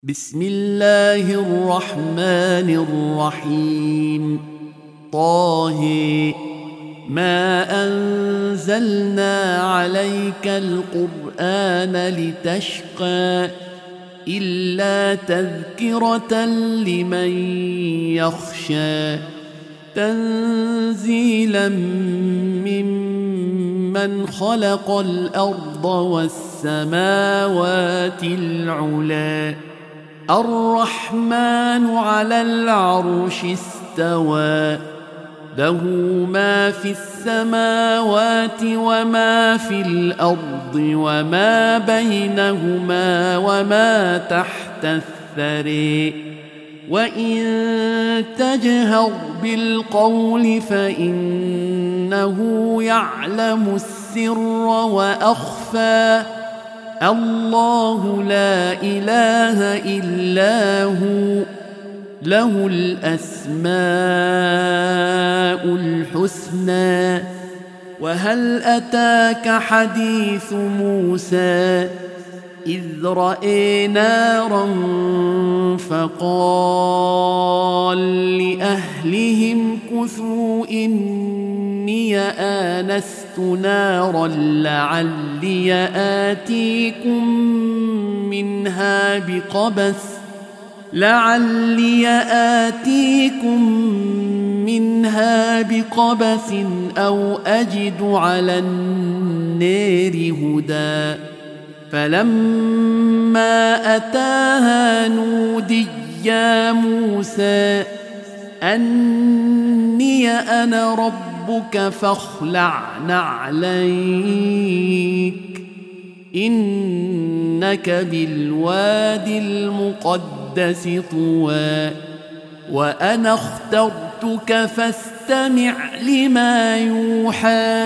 بسم الله الرحمن الرحيم. طه ما أنزلنا عليك القرآن لتشقى إلا تذكرة لمن يخشى تنزيلا ممن خلق الأرض والسماوات العلى الرحمن على العرش استوى له ما في السماوات وما في الأرض وما بينهما وما تحت الثرى وإن تجهر بالقول فإنه يعلم السر وأخفى الله لا إله إلا هو له الأسماء الحسنى. وهل أتاك حديث موسى إذ رأى نارا فقال لأهلهم كثوا إني آنست نارا لعلي آتيكم منها بقبس أو أجد على النار هدى. فلما أتاها نودي يا موسى أني أنا ربك فاخلع نعليك إنك بالوادي المقدس طوى وأنا اخترتك فاستمع لما يوحى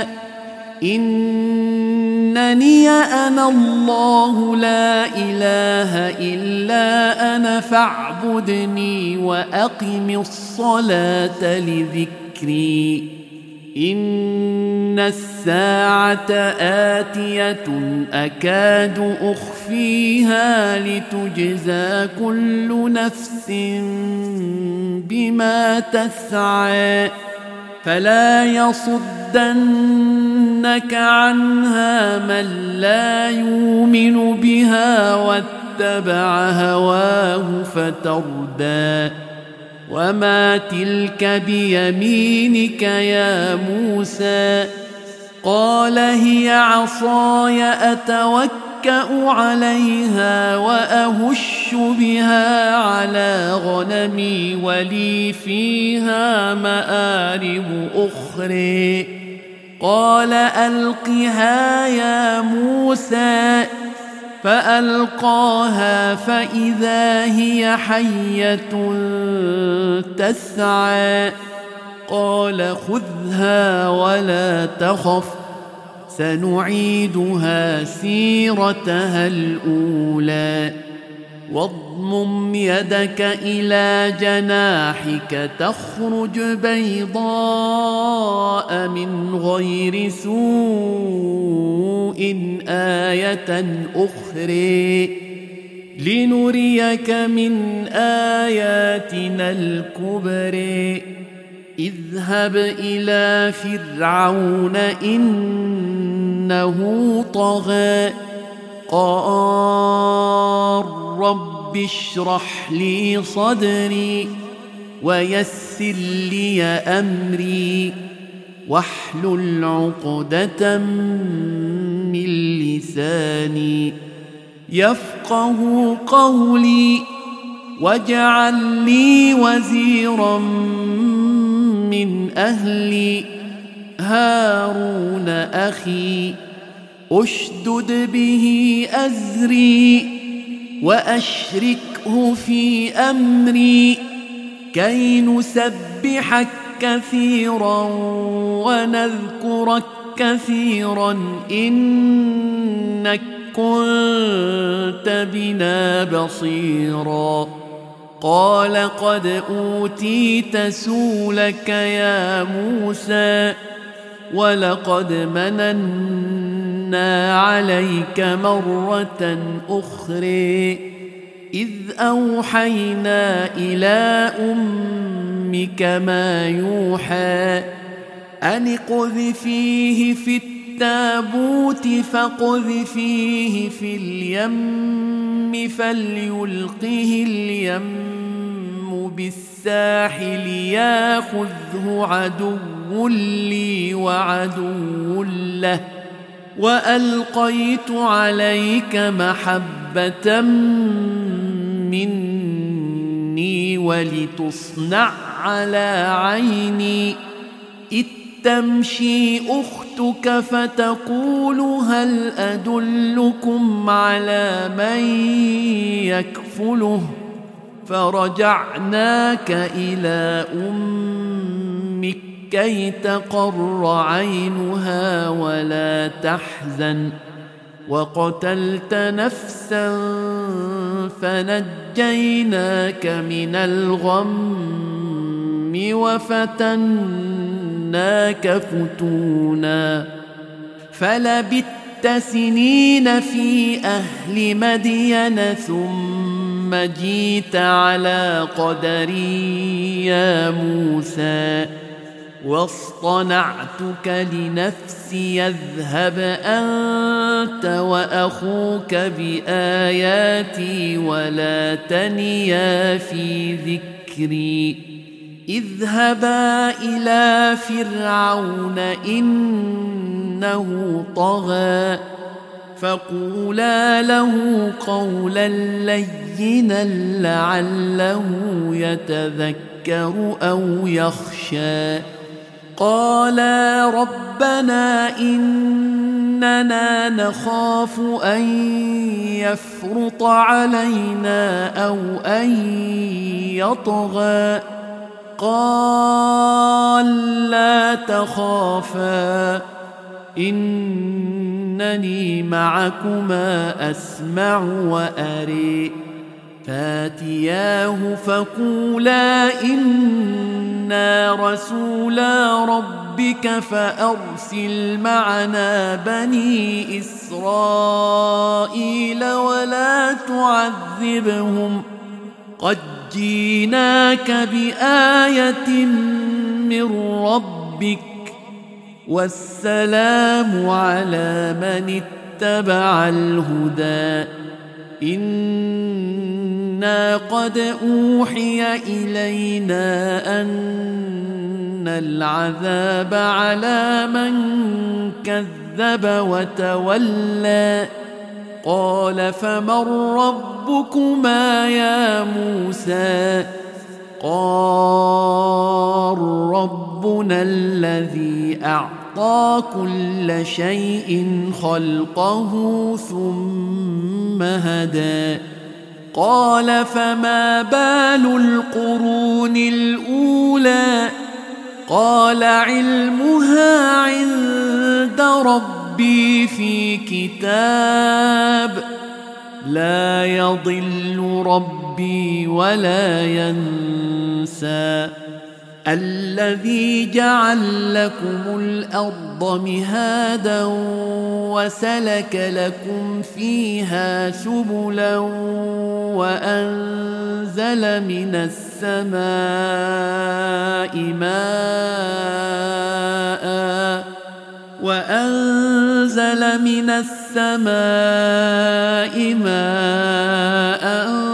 إنني أنا الله لا إله إلا أنا فاعبدني وأقم الصلاة لذكري إن الساعة آتية أكاد أخفيها لتجزى كل نفس بما تسعى فلا يصدنك عنها من لا يؤمن بها واتبع هواه فتردى. وما تلك بيمينك يا موسى قال هي عصاي أتوكأ عليها وأهش بها على غنمي ولي فيها مآرب أخرى قال ألقها يا موسى فألقاها فإذا هي حية تسعى قال خذها ولا تخف سنعيدها سيرتها الأولى واضمم يدك إلى جناحك تخرج بيضاء من غير سوء آية أخرى لنريك من آياتنا الكبرى اذهب إلى فرعون إنه طغى قال رب اشرح لي صدري ويسر لي أمري واحلل عقدة من لساني يفقه قولي واجعل لي وزيرا من أهلي هارون أخي أشدد به أزري وأشركه في أمري كي نسبحك كثيرا ونذكرك كثيرا إنك كنت بنا بصيرا قال قد أوتيت سؤلك يا موسى ولقد مننا عليك مرة أخرى إذ أوحينا إلى أمك ما يوحى أن اقذفيه في التابوت فاقذفيه في اليم فليلقه اليم بالساحل ياخذه عدو لي وعدو له وألقيت عليك محبة مني ولتصنع على عيني إذ تمشي أختك فتقول هل أدلكم على من يكفله فرجعناك إلى أمك كي تقر عينها ولا تحزن وقتلت نفسا فنجيناك من الغم وفتناك فتونا فلبثت سنين في أهل مدين ثم جيت على قدري يا موسى واصطنعتك لنفسي اذهب أنت وأخوك بآياتي ولا تنيا في ذكري اذهبا إلى فرعون إنه طغى فقولا له قولا لينا لعله يتذكر أو يخشى قالا ربنا إننا نخاف أن يفرط علينا أو أن يطغى قال لا تخافا إنني معكما أسمع وأري فاتياه فقولا إنا رسولا ربك فأرسل معنا بني إسرائيل ولا تعذبهم قد جيناك بآية من ربك والسلام على من اتبع الهدى إنا قد أوحي إلينا أن العذاب على من كذب وتولى قال فمن ربكما يا موسى قال ربنا الذي أعطى كل شيء خلقه ثم هدى قال فما بال القرون الأولى قال علمها عند ربي في كتاب لا يضل ربي ولا ينسى الذي جعل لكم الأرض مهادا وسلك لكم فيها سبلا وأنزل من السماء ماء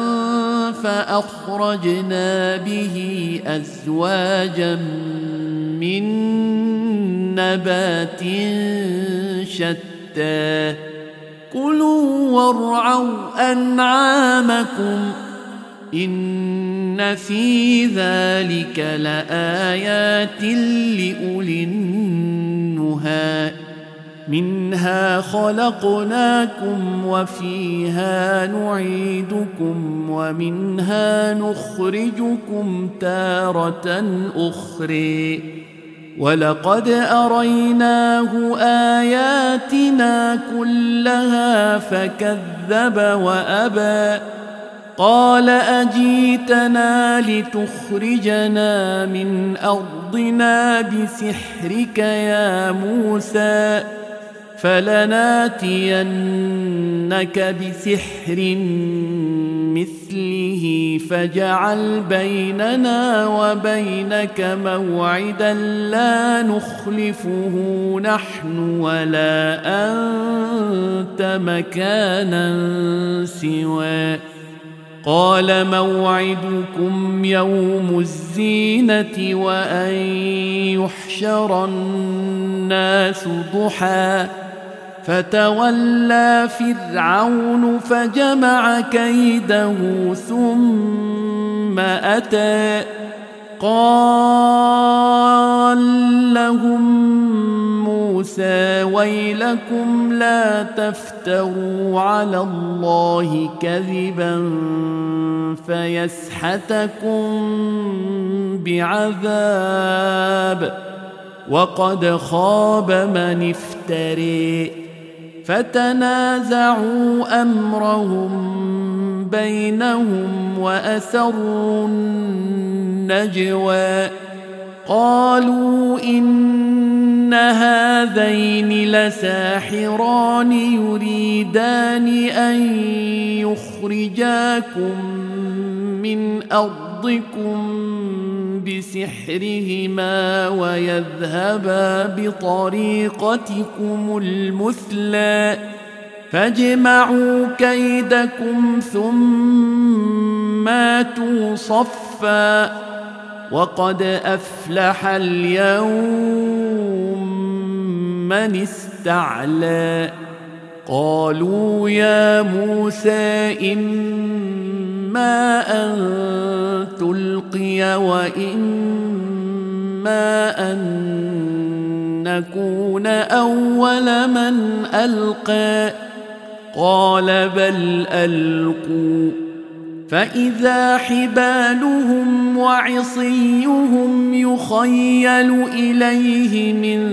فأخرجنا به أزواجا من نبات شتى كلوا وارعوا أنعامكم إن في ذلك لآيات لأولي النهى منها خلقناكم وفيها نعيدكم ومنها نخرجكم تارة أخرى ولقد أريناه آياتنا كلها فكذب وأبى قال أجيتنا لتخرجنا من أرضنا بسحرك يا موسى فلناتينك بسحر مثله فاجعل بيننا وبينك موعدا لا نخلفه نحن ولا أنت مكانا سواه. قال موعدكم يوم الزينة وأن يحشر الناس ضحى فتولى فرعون فجمع كيده ثم أتى قال لهم موسى ويلكم لا تفتروا على الله كذبا فيسحتكم بعذاب وقد خاب من افتري. فتنازعوا أمرهم بينهم وأسروا النجوى قالوا إن هذين لساحران يريدان أن يخرجاكم من أرضكم بسحرهما ويذهبا بطريقتكم المثلى فاجمعوا كيدكم ثم اتوا صفا وقد أفلح اليوم من استعلى. قالوا يا موسى إما أن تلقي وإما أن نكون أول من ألقى قال بل ألقوا فإذا حبالهم وعصيهم يخيل إليه من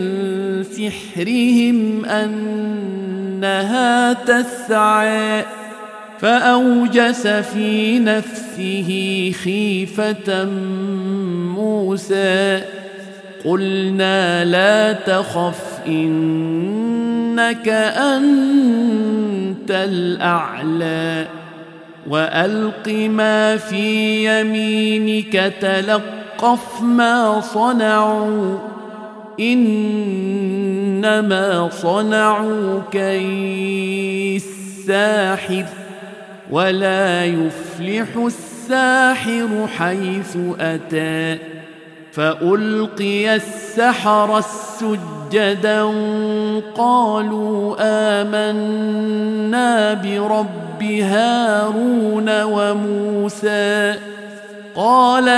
سحرهم أنها تسعى فأوجس في نفسه خيفة موسى قلنا لا تخف إنك أنت الأعلى وألق ما في يمينك تلقف ما صنعوا إنما صنعوا كيد الساحر ولا يفلح الساحر حيث أتى. فألقي السحرة سجدا قالوا آمنا برب هارون وموسى قال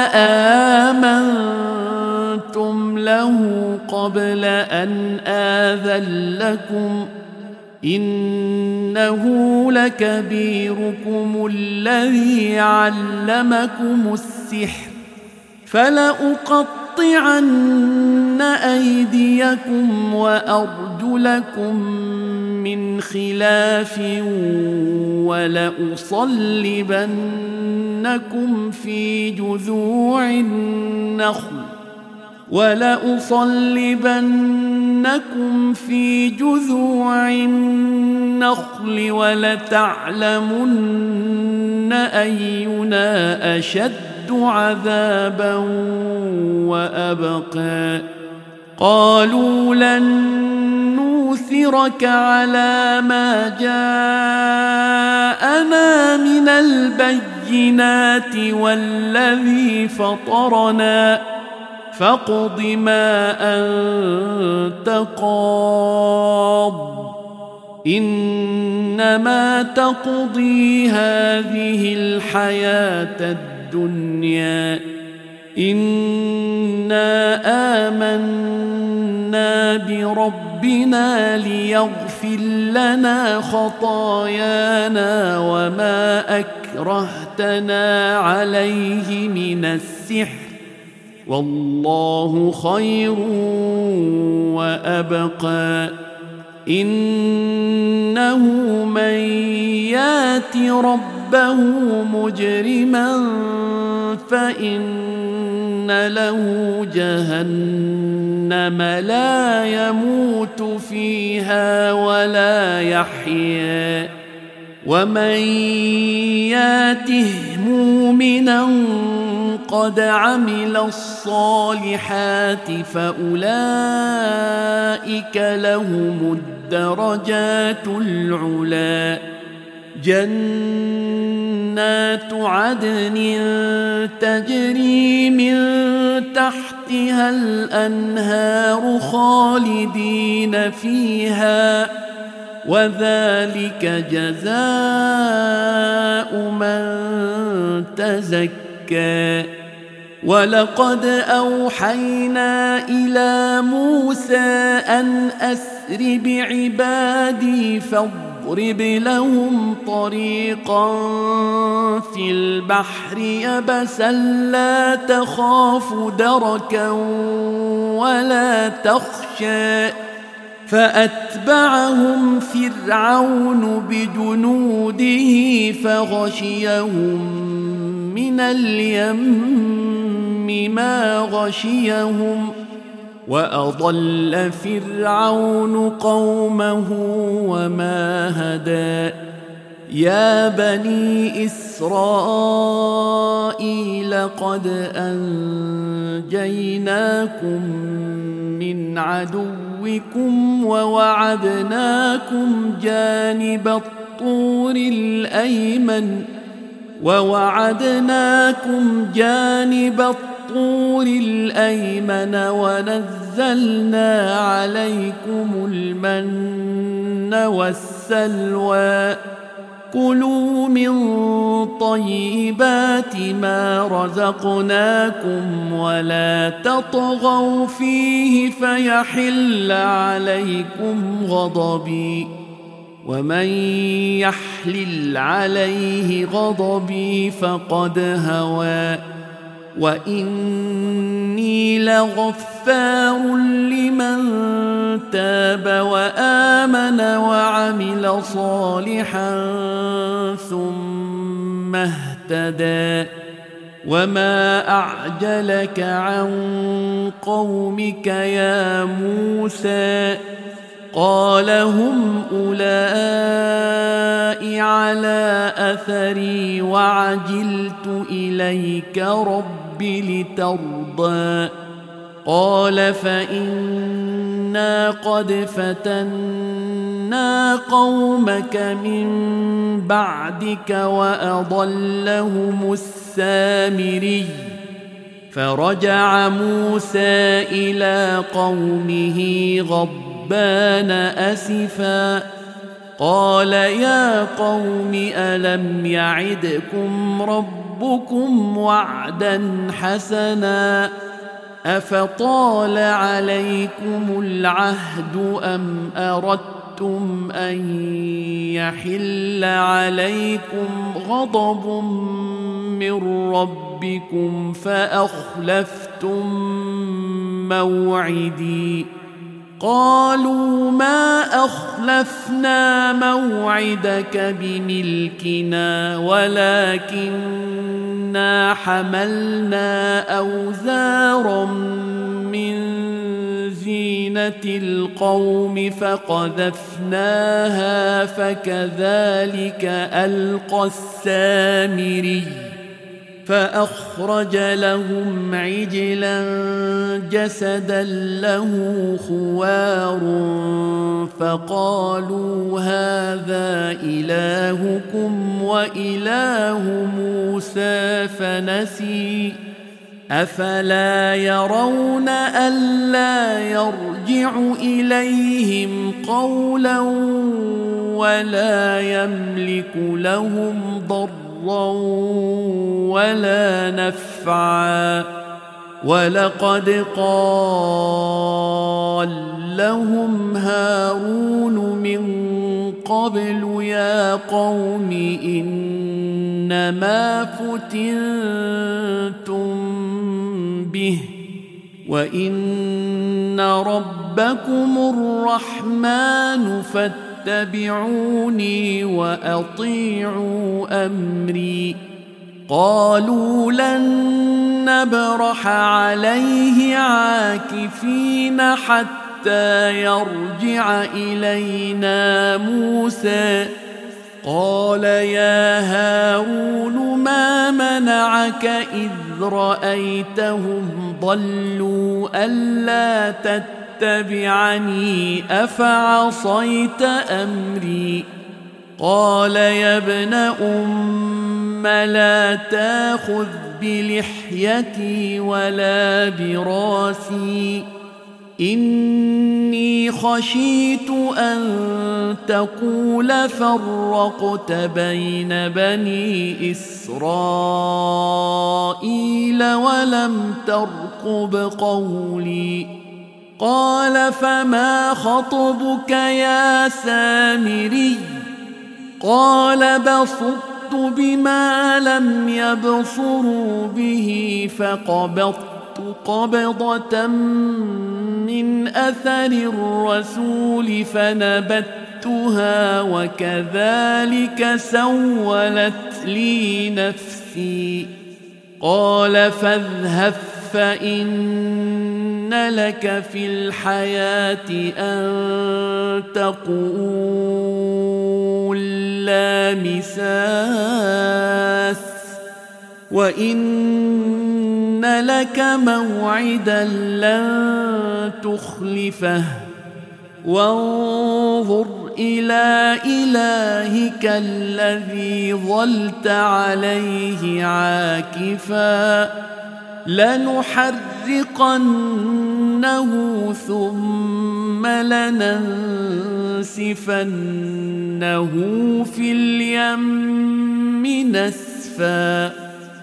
آمنتم له قبل أن آذن لكم إنه لكبيركم الذي علمكم السحر فلأقطعن أيديكم وأرجلكم من خلاف ولأصلبنكم في جذوع النخل ولتعلمن أينا أشد عذابا وأبقى. قالوا لن نؤثرك على ما جاءنا من البينات والذي فطرنا فاقض ما أنت قاض إنما تقضي هذه الحياة الدنيا إنا آمنا بربنا ليغفر لنا خطايانا وما أكرهتنا عليه من السحر والله خير وأبقى. إنه من يات ربه مجرما فإن له جهنم لا يموت فيها ولا يحيا ومن ياته مؤمنا قد عمل الصالحات فأولئك لهم الدرجات العلى جنات عدن تجري من تحتها الأنهار خالدين فيها وذلك جزاء من تزكى ولقد أوحينا إلى موسى أن أسر بعبادي فاضرب لهم طريقا في البحر يبسا لا تخاف دركا ولا تخشى فأتبعهم فرعون بجنوده فغشيهم من اليم ما غشيهم وأضل فرعون قومه وما هدى يا بني إسرائيل قد أنجيناكم من عدوكم ووعدناكم جانب الطور الأيمن ونزلنا عليكم المن والسلوى كلوا من طيبات ما رزقناكم ولا تطغوا فيه فيحل عليكم غضبي ومن يحلل عليه غضبي فقد هوى وإني لغفار لمن تاب وآمن وعمل صالحا ثم اهتدى وما أعجلك عن قومك يا موسى قال هم أولئك على أثري وعجلت إليك رب لترضى قال فإنا قد فتنا قومك من بعدك وأضلهم السامري فرجع موسى إلى قومه غضبان أسفا قال يا قوم ألم يعدكم ربكم وعدا حسنا أفطال عليكم العهد أم أردتم أن يحل عليكم غضب من ربكم فأخلفتم موعدي قالوا ما أخلفنا موعدك بملكنا ولكننا حملنا أوزارا من زينة القوم فقذفناها فكذلك ألقى السامري فأخرج لهم عجلا جسدا له خوار فقالوا هذا إلهكم وإله موسى فنسي أفلا يرون ألا يرجع إليهم قولا ولا يملك لهم ضرا ولا نفعا ولقد قال لهم هارون من قبل يا قوم إنما فتنتم به وإن ربكم الرحمن فاتبعوني وأطيعوا أمري قالوا لن نبرح عليه عاكفين حتى يرجع إلينا موسى قال يا هارون ما منعك إذ رأيتهم ضلوا ألا تتبعني أفعصيت أمري قال يا ابن أم لا تأخذ بلحيتي ولا براسي إني خشيت أن تقول فرقت بين بني إسرائيل ولم ترقب قولي قال فما خطبك يا سامري قال بصرت بما لم يبصروا به فقبضت قبضة من أثر الرسول فنبتها وكذلك سولت لي نفسي قال فاذهب فإن لك في الحياة أن تقول لا مساس وإن لك موعدا لن تخلفه وانظر إلى إلهك الذي ظلت عليه عاكفا لنحرقنه ثم لننسفنه في اليم نسفا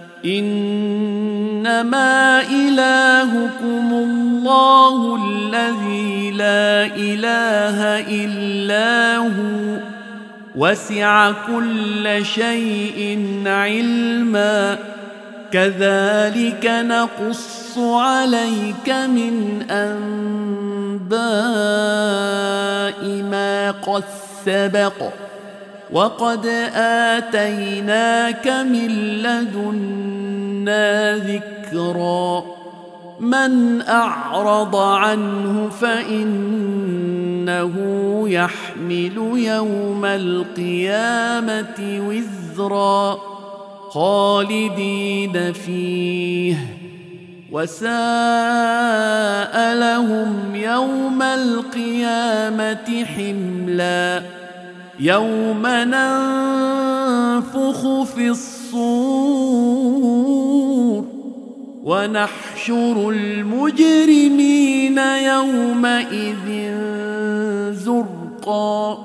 إنما إلهكم الله الذي لا إله إلا هو وسع كل شيء علما كذلك نقص عليك من أنباء ما قد سبق وقد آتيناك من لدنا ذكرا من أعرض عنه فإنه يحمل يوم القيامة وزرا خالدين فيه وساء لهم يوم القيامة حملا يوم ننفخ في الصور ونحشر المجرمين يومئذ زرقا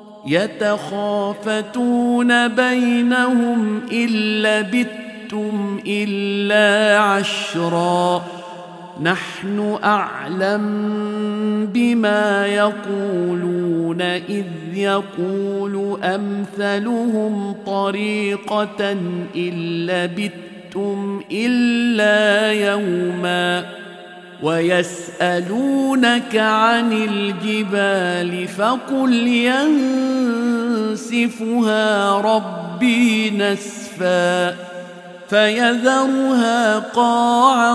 يتخافتون بينهم إن لبثتم إلا عشرا نحن أعلم بما يقولون إذ يقول أمثلهم طريقة إن لبثتم إلا يوما ويسألونك عن الجبال فقل ينسفها ربي نسفا فيذرها قاعا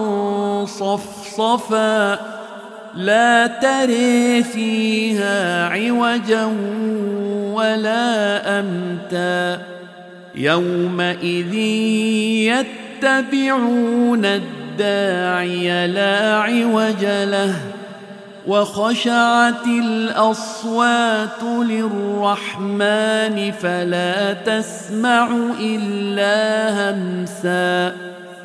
صفصفا لا تري فيها عوجا ولا أمتا يومئذ يتبعون الداعي لا عوج له وخشعت الأصوات للرحمن فلا تسمع إلا همسا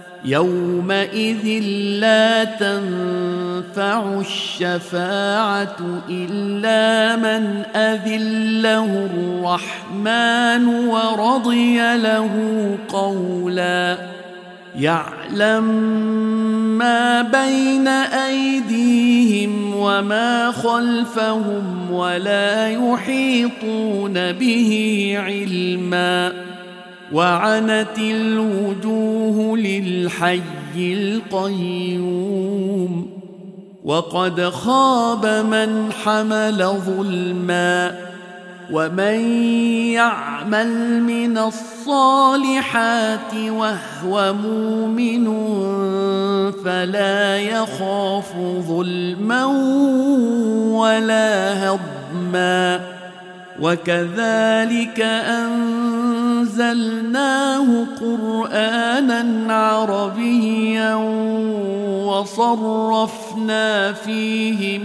يومئذ لا تنفع الشفاعة إلا من أذن له الرحمن ورضي له قولا يعلم ما بين أيديهم وما خلفهم ولا يحيطون به علما وعنت الوجوه للحي القيوم وقد خاب من حمل ظلما ومن يعمل من الصالحات وهو مؤمن فلا يخاف ظلما ولا هضما وكذلك أنزلناه قرآنا عربيا وصرفنا فيه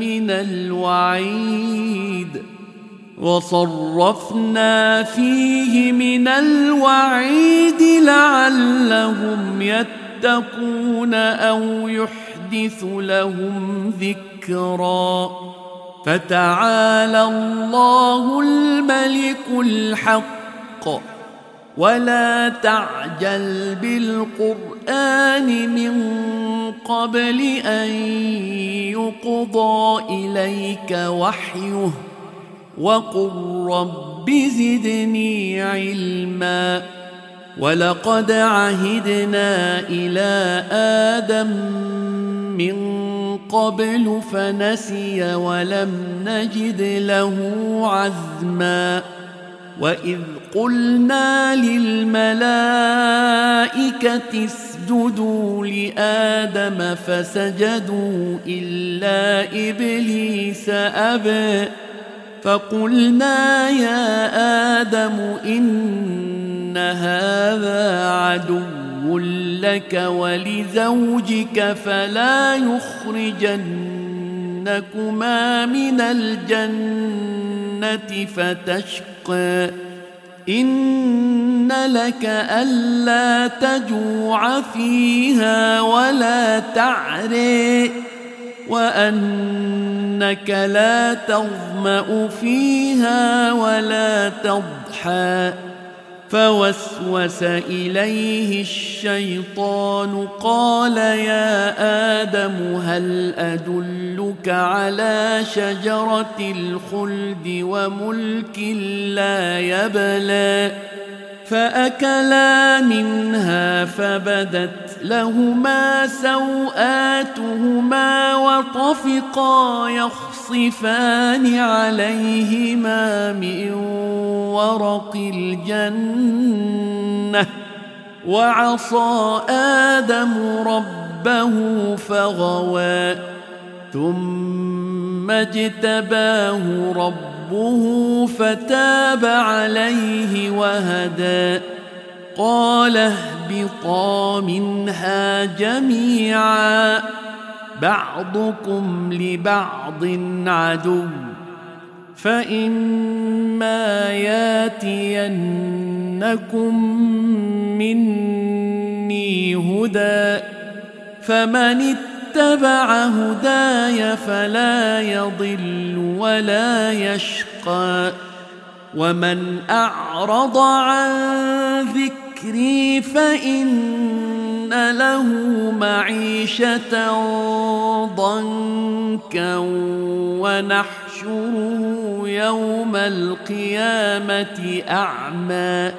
من الوعيد لعلهم يتقون أو يحدث لهم ذكرا. فتعالى الله الملك الحق ولا تعجل بالقرآن من قبل أن يقضى إليك وحيه وقل رب زدني علما. ولقد عهدنا إلى آدم من قبل فنسي ولم نجد له عزما. وإذ قلنا للملائكة اسجدوا لآدم فسجدوا إلا إبليس أبى فقلنا يا آدم إن هذا عدو لك ولزوجك فلا يخرجنكما من الجنة فتشقى. إن لك ألا تجوع فيها ولا تعري وأنك لا تظمأ فيها ولا تضحى. فوسوس إليه الشيطان قال يا آدم هل أدلك على شجرة الخلد وملك لا يبلى. فأكلا منها فبدت لهما سوآتهما وطفقا يخصفان عليهما من ورق الجنة وعصى آدم ربه فغوى. ثم اجتباه ربه فتاب عليه وهدى. قال اهبطا منها جميعا بعضكم لبعض عدو فإما ياتينكم مني هدى فمن اتبع هداي فلا يضل ولا يشقى. ومن أعرض عن ذكري فإن له معيشة ضنكا ونحشره يوم القيامة أعمى.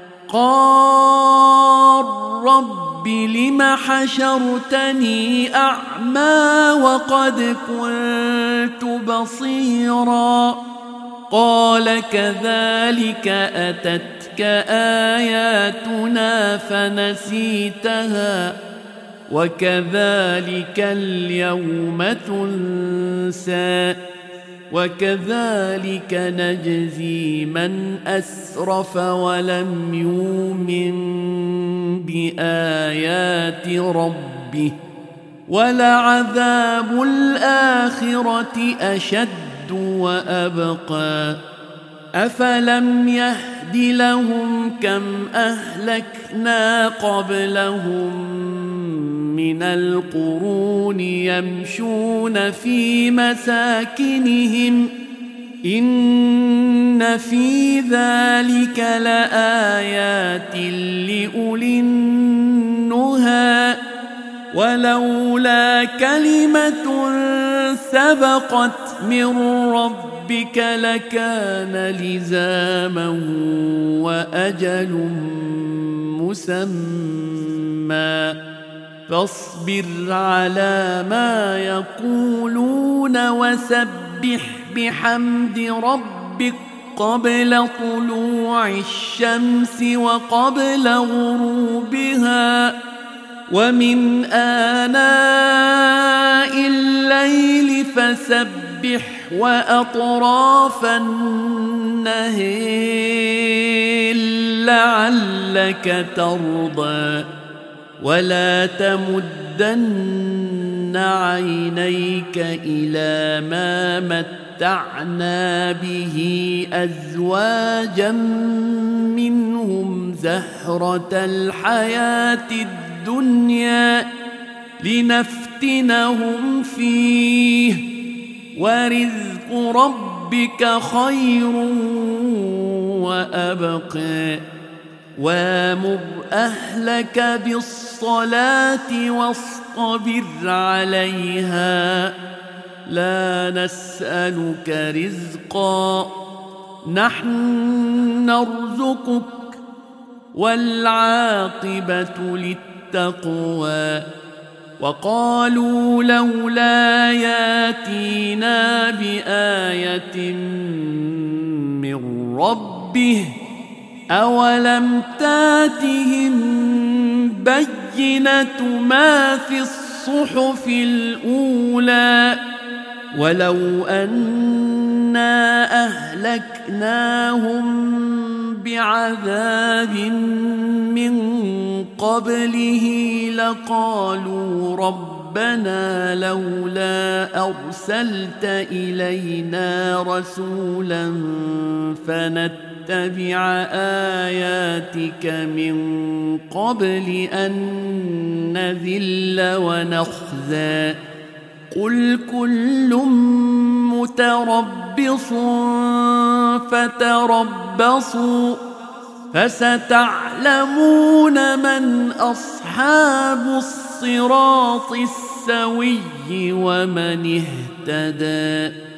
قال رب لم حشرتني أعمى وقد كنت بصيرا. قال كذلك أتتك آياتنا فنسيتها وكذلك اليوم تنسى. وكذلك نجزي من أسرف ولم يؤمن بآيات ربه ولعذاب الآخرة أشد وأبقى. أفلم يهد لهم كم أهلكنا قبلهم من القرون يمشون في مساكنهم إن في ذلك لآيات لأولي النهى. ولولا كلمة سبقت من ربك لكان لزاما وأجل مسمى. فاصبر على ما يقولون وسبح بحمد ربك قبل طلوع الشمس وقبل غروبها ومن آناء الليل فسبح وأطراف النهيل لعلك ترضى ولا تمدن عينيك إلى ما متعنا به أزواجا منهم زهرة الحياة الدنيا لنفتنهم فيه ورزق ربك خير وأبقى وامر أهلك بالصلاة واصطبر عليها لا نسألك رزقا نحن نرزقك والعاقبة للتقوى وقالوا لولا ياتينا بآية من ربه أولم تاتهم بينة ما في الصحف الأولى ولو أنا أهلكناهم بعذاب من قبله لقالوا ربنا لولا أرسلت إلينا رسولا فنتبع آياتك من قبل أن نذل ونخزى قل كل متربص فتربصوا فستعلمون من أصحاب الصراط السوي ومن اهتدى.